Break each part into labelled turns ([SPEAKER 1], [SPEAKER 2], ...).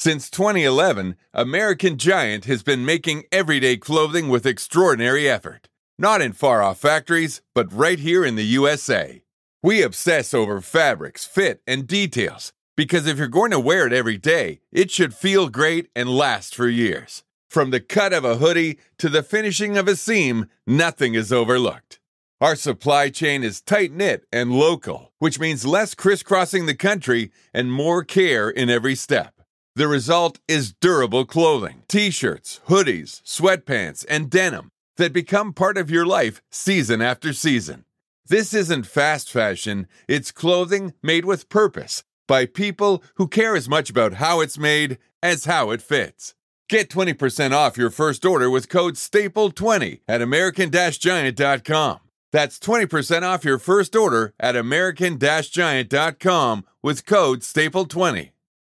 [SPEAKER 1] Since 2011, American Giant has been making everyday clothing with extraordinary effort. Not in far-off factories, but right here in the USA. We obsess over fabrics, fit, and details, because if you're going to wear it every day, it should feel great and last for years. From the cut of a hoodie to the finishing of a seam, nothing is overlooked. Our supply chain is tight-knit and local, which means less crisscrossing the country and more care in every step. The result is durable clothing, t-shirts, hoodies, sweatpants, and denim that become part of your life season after season. This isn't fast fashion, it's clothing made with purpose by people who care as much about how it's made as how it fits. Get 20% off your first order with code STAPLE20 at American-Giant.com. That's 20% off your first order at American-Giant.com with code STAPLE20.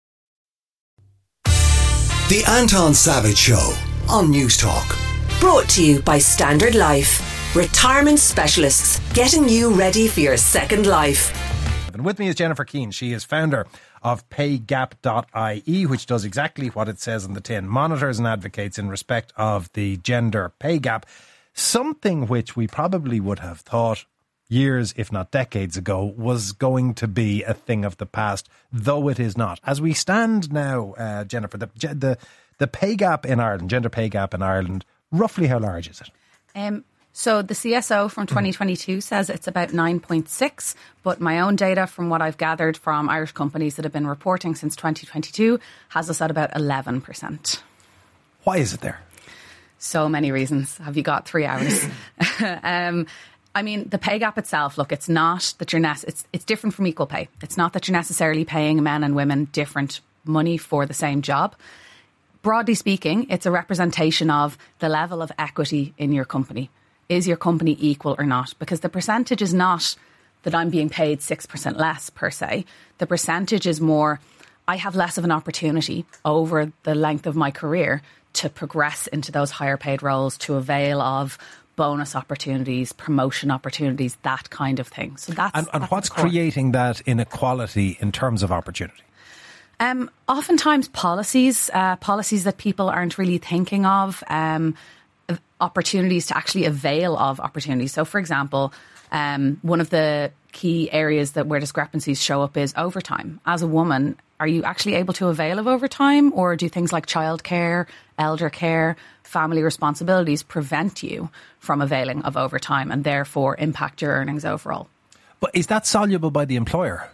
[SPEAKER 2] The Anton Savage Show on News Talk.
[SPEAKER 3] Brought to you by Standard Life. Retirement specialists getting you ready for your second life.
[SPEAKER 4] And with me is Jennifer Keane. She is founder of paygap.ie, which does exactly what it says on the tin. Monitors and advocates in respect of the gender pay gap. Something which we probably would have thought years, if not decades ago, was going to be a thing of the past, though it is not. As we stand now, Jennifer, the pay gap in Ireland, gender pay gap in Ireland, roughly how large is it?
[SPEAKER 5] So the CSO from 2022 says it's about 9.6, but my own data from what I've gathered from Irish companies that have been reporting since 2022 has us at about 11%.
[SPEAKER 4] Why is it there?
[SPEAKER 5] So many reasons. Have you got 3 hours? I mean, the pay gap itself, look, it's not that it's different from equal pay. It's not that you're necessarily paying men and women different money for the same job. Broadly speaking, it's a representation of the level of equity in your company. Is your company equal or not? Because the percentage is not that I'm being paid 6% less per se. The percentage is more, I have less of an opportunity over the length of my career to progress into those higher paid roles, to avail of bonus opportunities, promotion opportunities, that kind of thing. So that's
[SPEAKER 4] what's creating that inequality in terms of opportunity?
[SPEAKER 5] Oftentimes policies that people aren't really thinking of, opportunities to actually avail of opportunities. So, for example, one of the key areas where discrepancies show up is overtime. As a woman, are you actually able to avail of overtime, or do things like childcare, elder care, family responsibilities prevent you from availing of overtime and therefore impact your earnings overall?
[SPEAKER 4] But is that soluble by the employer?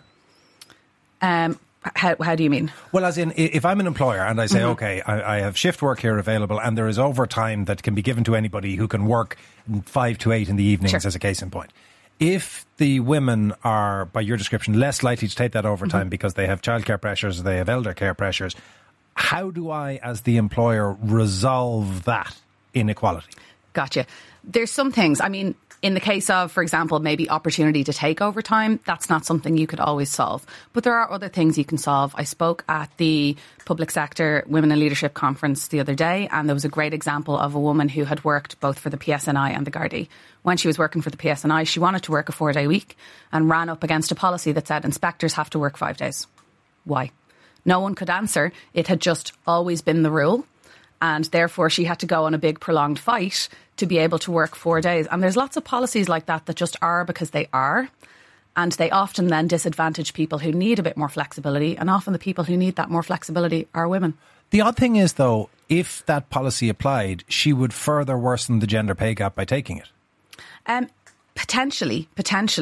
[SPEAKER 5] How do you mean?
[SPEAKER 4] Well, as in, if I'm an employer and I say, okay, I have shift work here available and there is overtime that can be given to anybody who can work 5 to 8 in the evenings, sure, as a case in point. If the women are, by your description, less likely to take that overtime because they have childcare pressures, they have elder care pressures, how do I, as the employer, resolve that inequality?
[SPEAKER 5] Gotcha. There's some things. I mean, in the case of, for example, maybe opportunity to take overtime, that's not something you could always solve. But there are other things you can solve. I spoke at the Public Sector Women in Leadership Conference the other day, and there was a great example of a woman who had worked both for the PSNI and the Gardaí. When she was working for the PSNI, she wanted to work a 4-day week and ran up against a policy that said inspectors have to work 5 days. Why? No one could answer. It had just always been the rule. And therefore, she had to go on a big prolonged fight to be able to work 4 days. And there's lots of policies like that just are because they are. And they often then disadvantage people who need a bit more flexibility. And often the people who need that more flexibility are women.
[SPEAKER 4] The odd thing is, though, if that policy applied, she would further worsen the gender pay gap by taking it.
[SPEAKER 5] Potentially.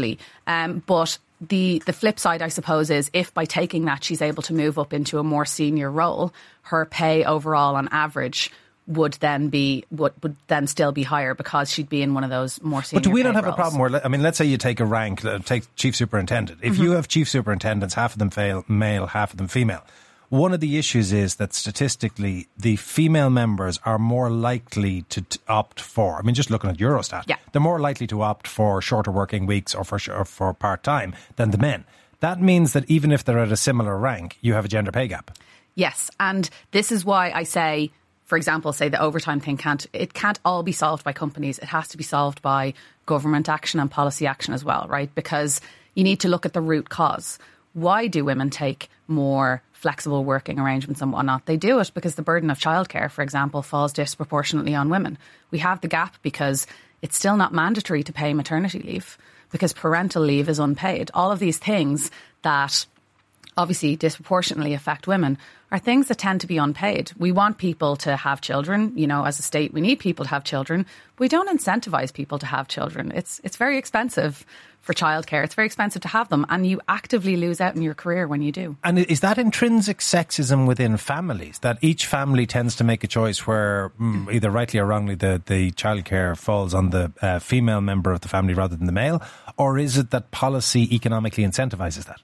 [SPEAKER 5] But the flip side, I suppose, is if by taking that she's able to move up into a more senior role, her pay overall on average would then still be higher because she'd be in one of those more senior. But
[SPEAKER 4] do we not have
[SPEAKER 5] roles.
[SPEAKER 4] A problem where, I mean, let's say you take a rank, take chief superintendent. If you have chief superintendents, half of them male, half of them female. One of the issues is that statistically, the female members are more likely to opt for, I mean, just looking at Eurostat, they're more likely to opt for shorter working weeks or for part-time than the men. That means that even if they're at a similar rank, you have a gender pay gap.
[SPEAKER 5] Yes, and this is why I say, for example, say the overtime thing can't all be solved by companies. It has to be solved by government action and policy action as well, right? Because you need to look at the root cause. Why do women take more flexible working arrangements and whatnot. They do it because the burden of childcare, for example, falls disproportionately on women. We have the gap because it's still not mandatory to pay maternity leave, because parental leave is unpaid. All of these things that obviously disproportionately affect women are things that tend to be unpaid. We want people to have children. You know, as a state, we need people to have children. We don't incentivize people to have children. It's very expensive for childcare. It's very expensive to have them, and you actively lose out in your career when you do.
[SPEAKER 4] And is that intrinsic sexism within families, that each family tends to make a choice where either rightly or wrongly the childcare falls on the female member of the family rather than the male? Or is it that policy economically incentivises that?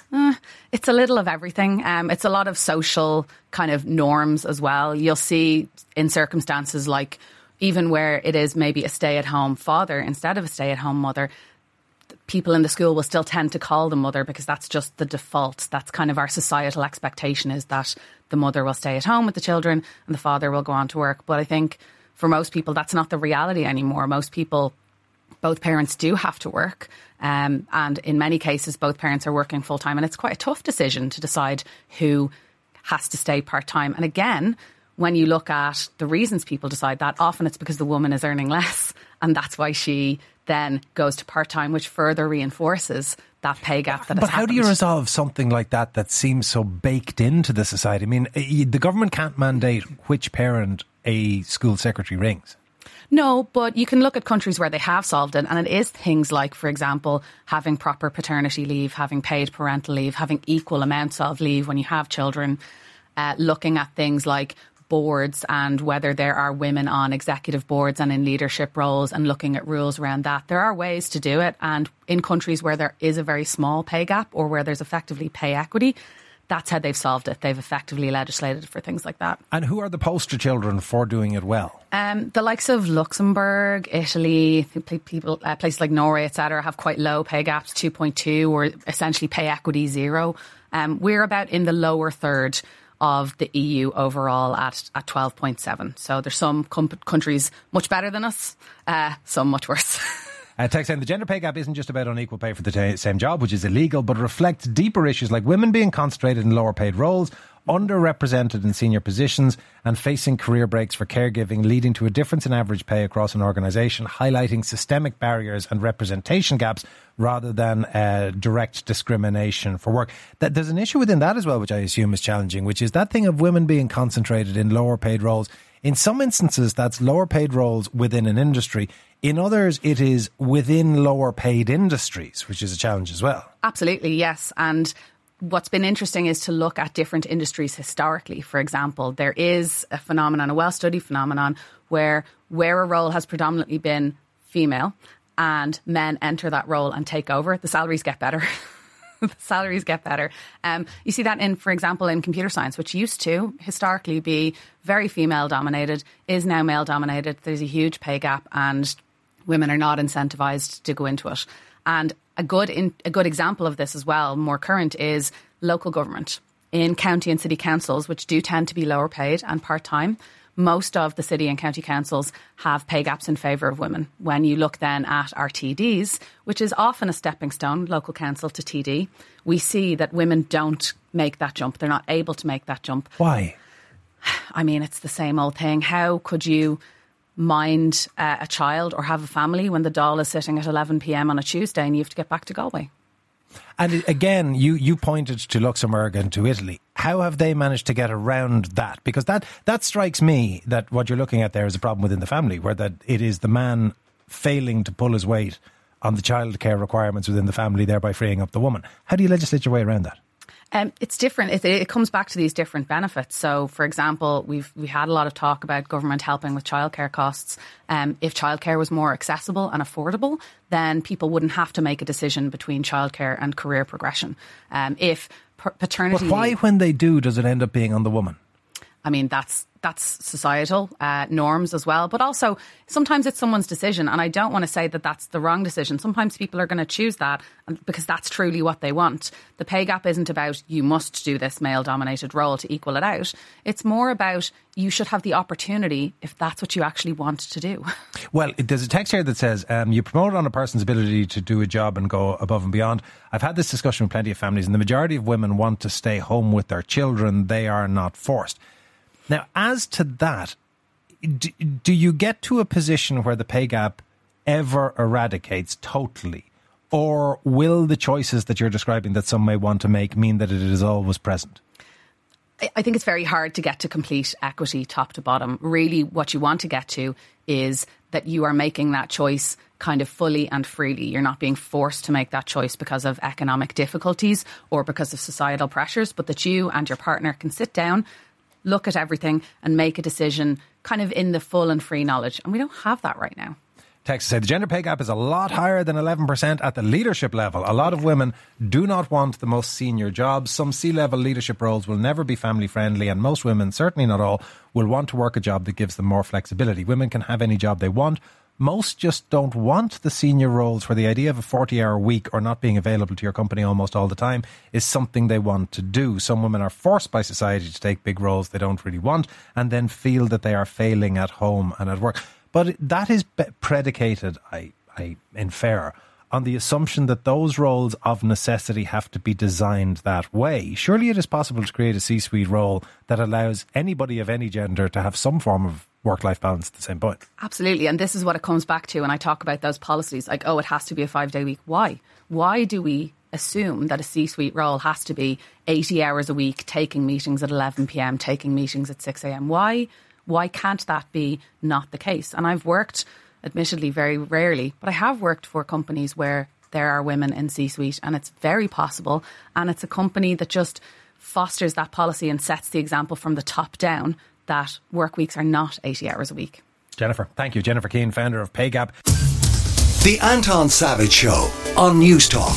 [SPEAKER 5] It's a little of everything. It's a lot of social kind of norms as well. You'll see in circumstances like even where it is maybe a stay-at-home father instead of a stay-at-home mother, people in the school will still tend to call the mother because that's just the default. That's kind of our societal expectation, is that the mother will stay at home with the children and the father will go on to work. But I think for most people, that's not the reality anymore. Most people, both parents do have to work. And in many cases, both parents are working full time. And it's quite a tough decision to decide who has to stay part time. And again, when you look at the reasons people decide that, often it's because the woman is earning less. And that's why she then goes to part time, which further reinforces that pay gap that has happened.
[SPEAKER 4] But how do you resolve something like that seems so baked into the society? I mean, the government can't mandate which parent a school secretary rings.
[SPEAKER 5] No, but you can look at countries where they have solved it, and it is things like, for example, having proper paternity leave, having paid parental leave, having equal amounts of leave when you have children, looking at things like boards and whether there are women on executive boards and in leadership roles, and looking at rules around that. There are ways to do it, and in countries where there is a very small pay gap or where there's effectively pay equity, that's how they've solved it. They've effectively legislated for things like that.
[SPEAKER 4] And who are the poster children for doing it well?
[SPEAKER 5] The likes of Luxembourg, Italy, places like Norway, etc., have quite low pay gaps, 2.2, or essentially pay equity 0. We're about in the lower third of the EU overall at 12.7. So there's some countries much better than us, some much worse.
[SPEAKER 4] Text saying the gender pay gap isn't just about unequal pay for the same job, which is illegal, but reflects deeper issues like women being concentrated in lower paid roles, underrepresented in senior positions, and facing career breaks for caregiving, leading to a difference in average pay across an organisation, highlighting systemic barriers and representation gaps rather than direct discrimination for work. There's an issue within that as well, which I assume is challenging, which is that thing of women being concentrated in lower paid roles. In some instances, that's lower paid roles within an industry. In others, it is within lower paid industries, which is a challenge as well. Absolutely,
[SPEAKER 5] yes. And what's been interesting is to look at different industries historically. For example, there is a phenomenon, a well-studied phenomenon, where a role has predominantly been female and men enter that role and take over, the salaries get better. The salaries get better. You see that for example, in computer science, which used to historically be very female dominated, is now male dominated. There's a huge pay gap and women are not incentivized to go into it. And a good example of this as well, more current, is local government. In county and city councils, which do tend to be lower paid and part-time, most of the city and county councils have pay gaps in favour of women. When you look then at our TDs, which is often a stepping stone, local council to TD, we see that women don't make that jump. They're not able to make that jump.
[SPEAKER 4] Why?
[SPEAKER 5] I mean, it's the same old thing. How could you mind a child or have a family when the doll is sitting at 11 p.m. on a Tuesday and you have to get back to Galway?
[SPEAKER 4] And again, you pointed to Luxembourg and to Italy. How have they managed to get around that? Because that strikes me that what you're looking at there is a problem within the family, where that it is the man failing to pull his weight on the childcare requirements within the family, thereby freeing up the woman. How do you legislate your way around that?
[SPEAKER 5] It's different. It comes back to these different benefits. So, for example, we had a lot of talk about government helping with childcare costs. If childcare was more accessible and affordable, then people wouldn't have to make a decision between childcare and career progression. If paternity...
[SPEAKER 4] But why, when they do, does it end up being on the woman?
[SPEAKER 5] I mean, that's that's societal norms as well. But also, sometimes it's someone's decision. And I don't want to say that that's the wrong decision. Sometimes people are going to choose that because that's truly what they want. The pay gap isn't about you must do this male-dominated role to equal it out. It's more about you should have the opportunity if that's what you actually want to do.
[SPEAKER 4] Well, there's a text here that says, you promote on a person's ability to do a job and go above and beyond. I've had this discussion with plenty of families, and the majority of women want to stay home with their children. They are not forced. Now, as to that, do you get to a position where the pay gap ever eradicates totally? Or will the choices that you're describing that some may want to make mean that it is always present?
[SPEAKER 5] I think it's very hard to get to complete equity top to bottom. Really, what you want to get to is that you are making that choice kind of fully and freely. You're not being forced to make that choice because of economic difficulties or because of societal pressures, but that you and your partner can sit down, look at everything and make a decision kind of in the full and free knowledge. And we don't have that right now.
[SPEAKER 4] Text said the gender pay gap is a lot higher than 11% at the leadership level. A lot of women do not want the most senior jobs. Some C-level leadership roles will never be family friendly, and most women, certainly not all, will want to work a job that gives them more flexibility. Women can have any job they want. Most just don't want the senior roles where the idea of a 40-hour week or not being available to your company almost all the time is something they want to do. Some women are forced by society to take big roles they don't really want and then feel that they are failing at home and at work. But that is predicated, I infer, on the assumption that those roles of necessity have to be designed that way. Surely it is possible to create a C-suite role that allows anybody of any gender to have some form of work-life balance at the same point.
[SPEAKER 5] Absolutely. And this is what it comes back to when I talk about those policies, like, oh, it has to be a 5-day week. Why? Why do we assume that a C-suite role has to be 80 hours a week, taking meetings at 11 p.m, taking meetings at 6 a.m? Why can't that be not the case? And I've worked, admittedly very rarely, but I have worked for companies where there are women in C-suite, and it's very possible. And it's a company that just fosters that policy and sets the example from the top down that work weeks are not 80 hours a week.
[SPEAKER 4] Jennifer, thank you. Jennifer Keane, founder of Pay Gap.
[SPEAKER 2] The Anton Savage Show on News Talk.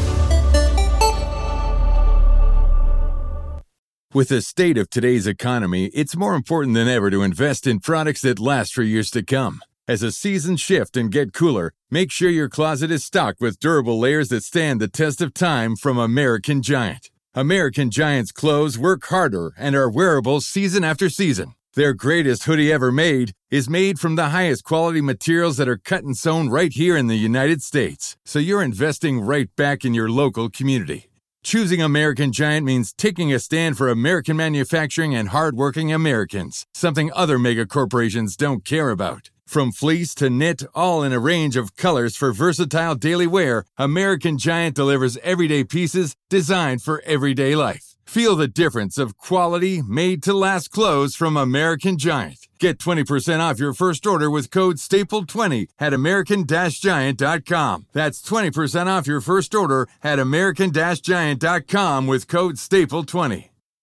[SPEAKER 1] With the state of today's economy, it's more important than ever to invest in products that last for years to come. As the seasons shift and get cooler, make sure your closet is stocked with durable layers that stand the test of time from American Giant. American Giant's clothes work harder and are wearable season after season. Their greatest hoodie ever made is made from the highest quality materials that are cut and sewn right here in the United States. So you're investing right back in your local community. Choosing American Giant means taking a stand for American manufacturing and hardworking Americans, something other mega corporations don't care about. From fleece to knit, all in a range of colors for versatile daily wear, American Giant delivers everyday pieces designed for everyday life. Feel the difference of quality, made-to-last clothes from American Giant. Get 20% off your first order with code STAPLE20 at American-Giant.com. That's 20% off your first order at American-Giant.com with code STAPLE20.